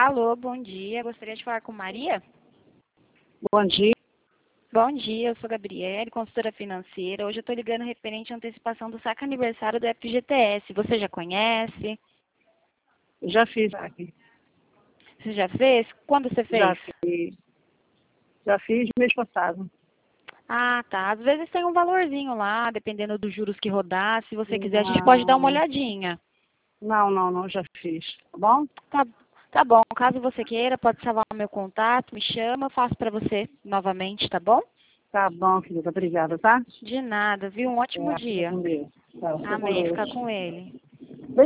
Alô, bom dia. Gostaria de falar com Maria? Bom dia. Bom dia, eu sou Gabriele, consultora financeira. Hoje eu estou ligando referente à antecipação do saque aniversário do FGTS. Você já conhece? Já fiz aqui. Você já fez? Quando você fez? Já fiz. Já fiz mês passado. Ah, tá. Às vezes tem um valorzinho lá, dependendo dos juros que rodar. Se você quiser, a gente pode dar uma olhadinha. Não, já fiz. Tá bom? Tá bom. Caso você queira, pode salvar o meu contato, me chama, eu faço para você novamente, tá bom? Tá bom, querida. Obrigada, tá? De nada, viu? Um ótimo Fica dia. com Deus. Tá, fica com Amém. Fica Deus. com ele.